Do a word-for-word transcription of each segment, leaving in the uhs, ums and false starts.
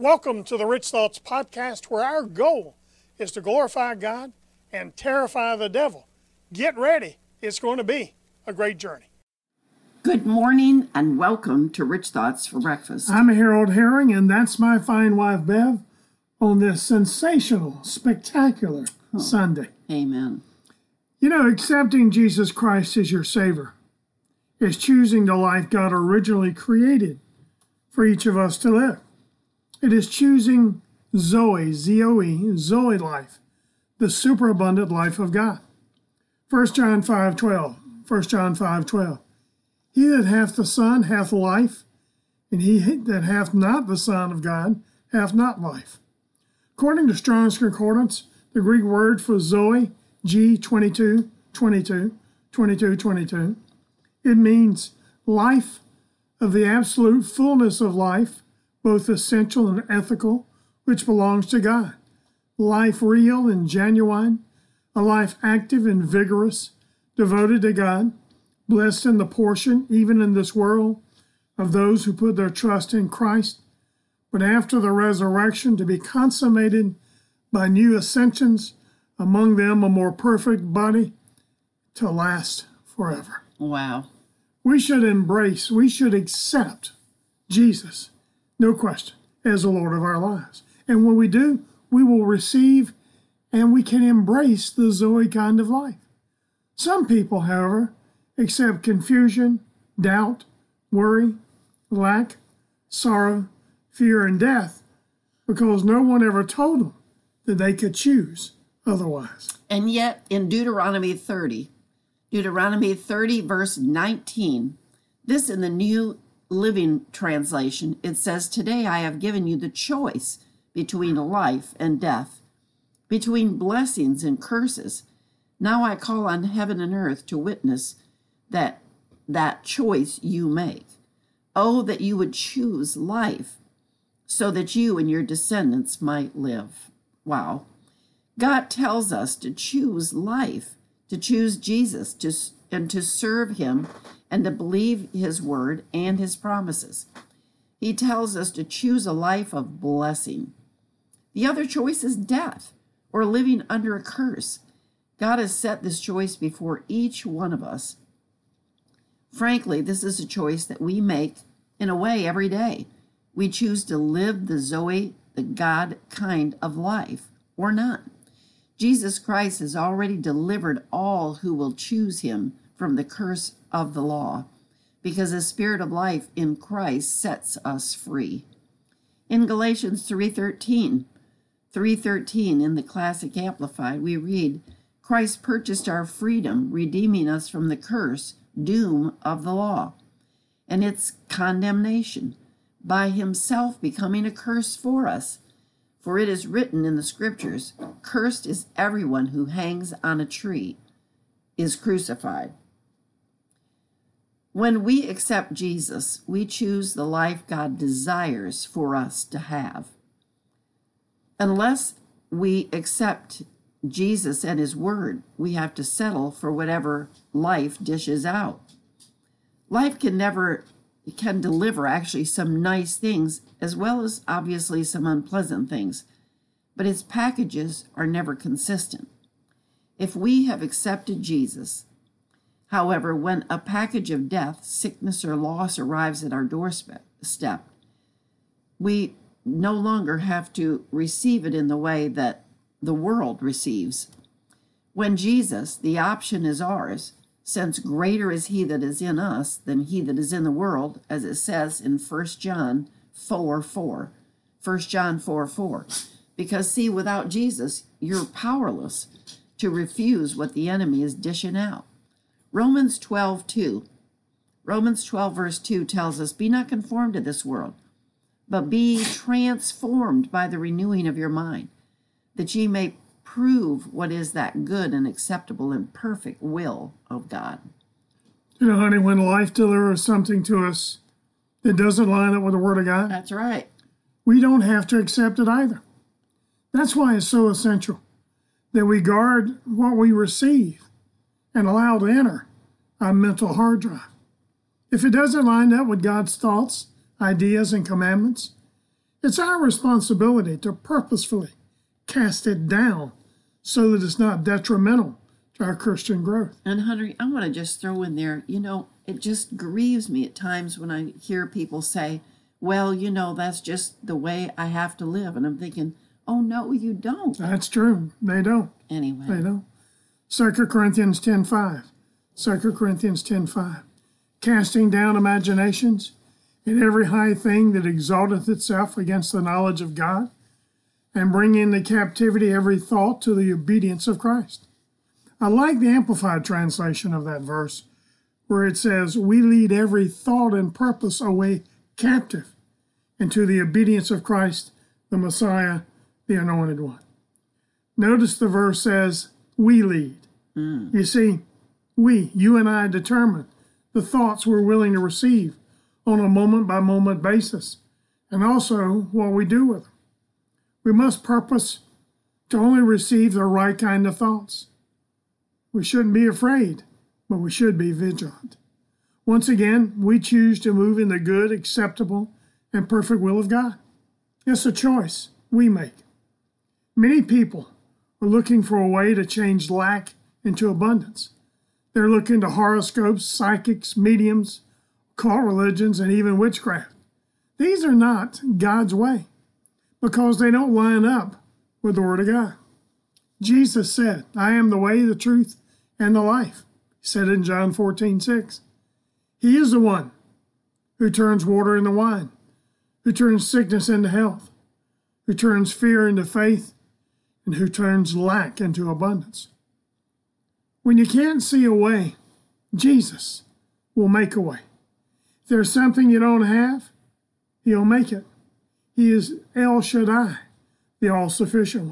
Welcome to the Rich Thoughts Podcast, where our goal is to glorify God and terrify the devil. Get ready. It's going to be a great journey. Good morning and welcome to Rich Thoughts for Breakfast. I'm Harold Herring, and that's my fine wife, Bev, on this sensational, spectacular oh, Sunday. Amen. You know, accepting Jesus Christ as your Savior is choosing the life God originally created for each of us to live. It is choosing Zoe, Z O E, Zoe life, the superabundant life of God. First John five twelve, First John five twelve. He that hath the Son hath life, and he that hath not the Son of God hath not life. According to Strong's Concordance, the Greek word for Zoe, G twenty-two twenty-two, twenty-two twenty-two, it means life of the absolute fullness of life, both essential and ethical, which belongs to God. Life real and genuine, a life active and vigorous, devoted to God, blessed in the portion, even in this world, of those who put their trust in Christ, but after the resurrection to be consummated by new ascensions, among them a more perfect body to last forever. Wow. We should embrace, we should accept Jesus, no question, as the Lord of our lives. And when we do, we will receive and we can embrace the Zoe kind of life. Some people, however, accept confusion, doubt, worry, lack, sorrow, fear, and death because no one ever told them that they could choose otherwise. And yet, in Deuteronomy thirty, Deuteronomy thirty, verse nineteen, this in the New Living Translation, it says, "Today I have given you the choice between life and death, between blessings and curses. Now I call on heaven and earth to witness that that choice you make. Oh, that you would choose life so that you and your descendants might live." Wow. God tells us to choose life, to choose Jesus, to and to serve him, and to believe his word and his promises. He tells us to choose a life of blessing. The other choice is death, or living under a curse. God has set this choice before each one of us. Frankly, this is a choice that we make in a way every day. We choose to live the Zoe, the God kind of life, or not. Jesus Christ has already delivered all who will choose him from the curse of the law, because the Spirit of life in Christ sets us free. In Galatians three thirteen, three thirteen in the Classic Amplified, we read, "Christ purchased our freedom, redeeming us from the curse, doom of the law, and its condemnation, by himself becoming a curse for us. For it is written in the Scriptures, cursed is everyone who hangs on a tree, is crucified." When we accept Jesus, we choose the life God desires for us to have. Unless we accept Jesus and his word, we have to settle for whatever life dishes out. Life can never, can deliver actually some nice things as well as obviously some unpleasant things, but its packages are never consistent. If we have accepted Jesus, however, when a package of death, sickness, or loss arrives at our doorstep, we no longer have to receive it in the way that the world receives. When Jesus, the option is ours, since greater is he that is in us than he that is in the world, as it says in First John four four. First John four four. Because, see, without Jesus, you're powerless to refuse what the enemy is dishing out. Romans twelve two. Romans twelve verse two tells us, "Be not conformed to this world, but be transformed by the renewing of your mind, that ye may prove what is that good and acceptable and perfect will of God." You know, honey, when life delivers something to us that doesn't line up with the Word of God, That's right. we don't have to accept it either. That's why it's so essential that we guard what we receive and allow to enter our mental hard drive. If it doesn't line up with God's thoughts, ideas, and commandments, It's our responsibility to purposefully cast it down so that it's not detrimental to our Christian growth. And Hunter, I want to just throw in there, you know, it just grieves me at times when I hear people say, well, you know, that's just the way I have to live. And I'm thinking, oh, no, you don't. That's true. They don't. Anyway. They don't. Second Corinthians ten five. Second Corinthians ten five. Casting down imaginations and every high thing that exalteth itself against the knowledge of God, and bringing into captivity every thought to the obedience of Christ. I like the Amplified translation of that verse, where it says, we lead every thought and purpose away captive into the obedience of Christ, the Messiah, the Anointed One. Notice the verse says, we lead. Mm. You see, we, you and I, determine the thoughts we're willing to receive on a moment-by-moment basis, and also what we do with them. We must purpose to only receive the right kind of thoughts. We shouldn't be afraid, but we should be vigilant. Once again, we choose to move in the good, acceptable, and perfect will of God. It's a choice we make. Many people are looking for a way to change lack into abundance. They're looking to horoscopes, psychics, mediums, occult religions, and even witchcraft. These are not God's way because they don't line up with the Word of God. Jesus said, I am the way, the truth, and the life. He said in John fourteen six. He is the one who turns water into wine, who turns sickness into health, who turns fear into faith, and who turns lack into abundance. When you can't see a way, Jesus will make a way. If there's something you don't have, He'll make it. He is El Shaddai, the all-sufficient one.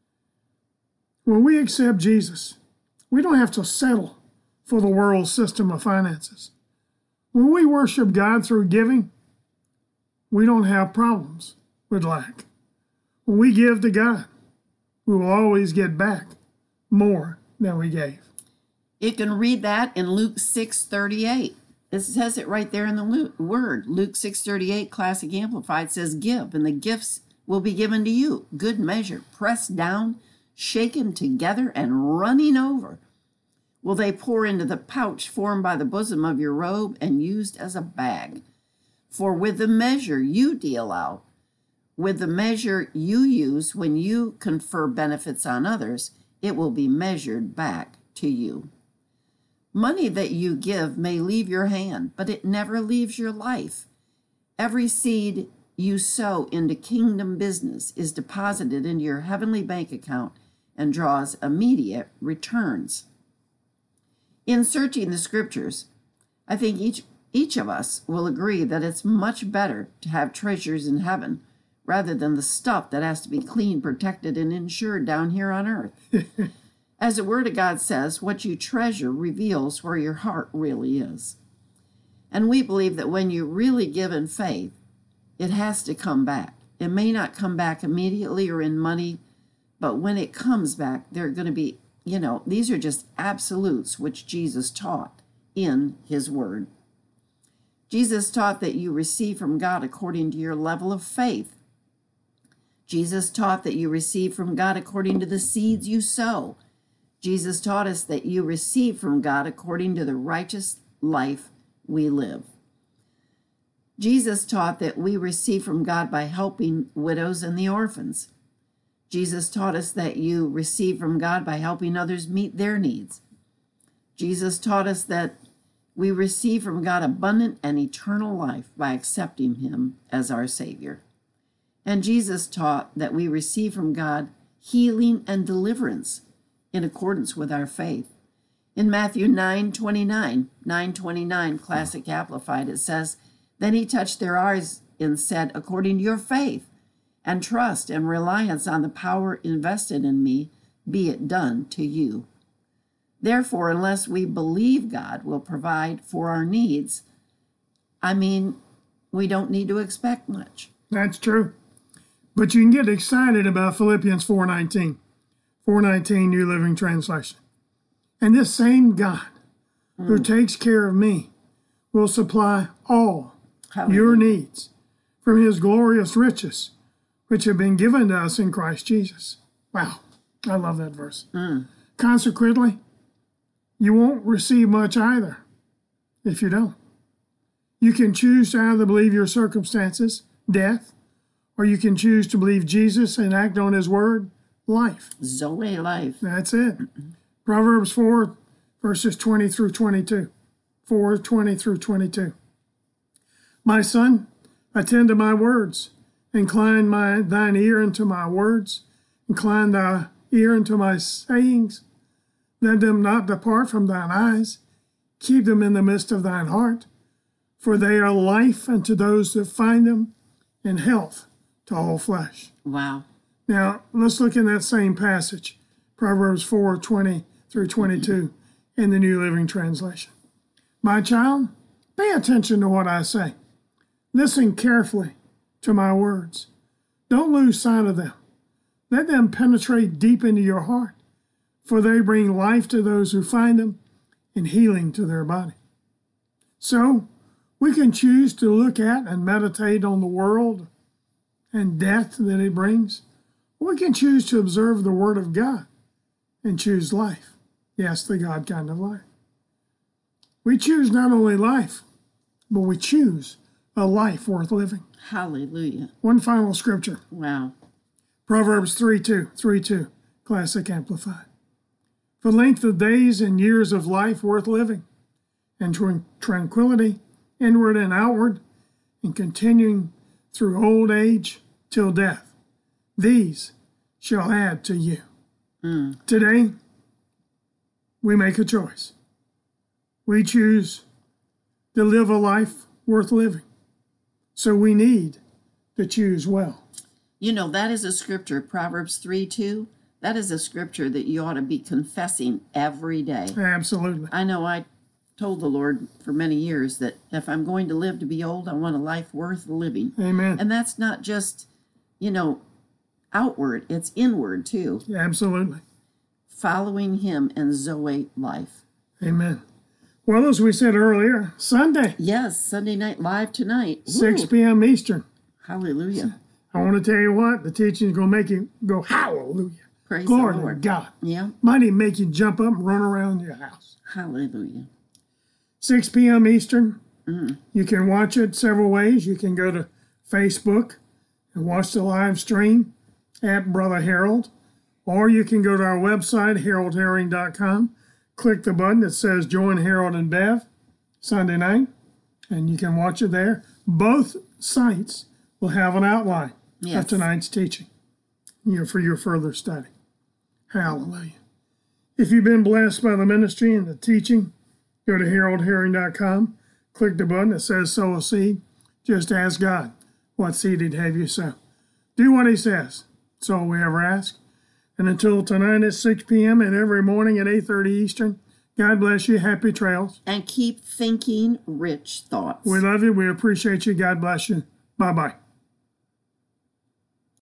When we accept Jesus, we don't have to settle for the world's system of finances. When we worship God through giving, we don't have problems with lack. When we give to God, we will always get back more than we gave. You can read that in Luke six thirty-eight. It says it right there in the word. Luke six thirty-eight, Classic Amplified, says, give, and the gifts will be given to you. Good measure, pressed down, shaken together, and running over. Will they pour into the pouch formed by the bosom of your robe and used as a bag? For with the measure you deal out, with the measure you use when you confer benefits on others, it will be measured back to you. Money that you give may leave your hand, but it never leaves your life. Every seed you sow into kingdom business is deposited into your heavenly bank account and draws immediate returns. In searching the scriptures, I think each each of us will agree that it's much better to have treasures in heaven rather than the stuff that has to be clean, protected, and insured down here on earth. As the Word of God says, what you treasure reveals where your heart really is. And we believe that when you really give in faith, it has to come back. It may not come back immediately or in money, but when it comes back, they're going to be, you know, these are just absolutes which Jesus taught in His Word. Jesus taught that you receive from God according to your level of faith. Jesus taught that you receive from God according to the seeds you sow. Jesus taught us that you receive from God according to the righteous life we live. Jesus taught that we receive from God by helping widows and the orphans. Jesus taught us that you receive from God by helping others meet their needs. Jesus taught us that we receive from God abundant and eternal life by accepting Him as our Savior. And Jesus taught that we receive from God healing and deliverance in accordance with our faith. In Matthew nine twenty-nine, nine twenty-nine, Classic Amplified, it says, then He touched their eyes and said, according to your faith and trust and reliance on the power invested in me, be it done to you. Therefore, unless we believe God will provide for our needs, I mean, we don't need to expect much. That's true. But you can get excited about Philippians four nineteen. four nineteen, New Living Translation. And this same God mm. who takes care of me will supply all Hallelujah. Your needs from His glorious riches which have been given to us in Christ Jesus. Wow, I love that verse. Mm. Consequently, you won't receive much either if you don't. You can choose to either believe your circumstances, death, or you can choose to believe Jesus and act on his word, life. Zoe life. That's it. Proverbs four, verses twenty through twenty-two. four, twenty through twenty-two. My son, attend to my words. Incline my thine ear unto my words. Incline thy ear unto my sayings. Let them not depart from thine eyes. Keep them in the midst of thine heart. For they are life unto those that find them, and health to all flesh. Wow. Now, let's look in that same passage, Proverbs four, twenty through twenty-two, in the New Living Translation. My child, pay attention to what I say. Listen carefully to my words. Don't lose sight of them. Let them penetrate deep into your heart, for they bring life to those who find them and healing to their body. So, we can choose to look at and meditate on the world and death that it brings. We can choose to observe the Word of God and choose life. Yes, the God kind of life. We choose not only life, but we choose a life worth living. Hallelujah. One final scripture. Wow. Proverbs three two, three two, Classic Amplified. For length of days and years of life worth living, and tr- tranquility, inward and outward, and continuing through old age till death, these shall add to you. Mm. Today, we make a choice. We choose to live a life worth living. So we need to choose well. You know, that is a scripture, Proverbs three two. That is a scripture that you ought to be confessing every day. Absolutely. I know I told the Lord for many years that if I'm going to live to be old, I want a life worth living. Amen. And that's not just, you know, outward, it's inward too. Absolutely. Following him and Zoe life. Amen. Well, as we said earlier, Sunday. Yes, Sunday Night Live tonight. six Woo. p.m. Eastern. Hallelujah. I want to tell you what, the teaching is going to make you go, hallelujah. Praise Glory the to Lord. God. Yeah. Might even make you jump up and run around your house. Hallelujah. six p.m. Eastern. Mm. You can watch it several ways. You can go to Facebook and watch the live stream at Brother Harold, or you can go to our website, harold herring dot com, click the button that says Join Harold and Bev Sunday night, and you can watch it there. Both sites will have an outline Yes. of tonight's teaching, you know, for your further study. Hallelujah. If you've been blessed by the ministry and the teaching, go to harold herring dot com, click the button that says Sow a Seed. Just ask God what seed he'd have you sow. Do what he says. That's all we ever ask. And until tonight at six p.m. and every morning at eight thirty Eastern, God bless you. Happy trails. And keep thinking rich thoughts. We love you. We appreciate you. God bless you. Bye-bye.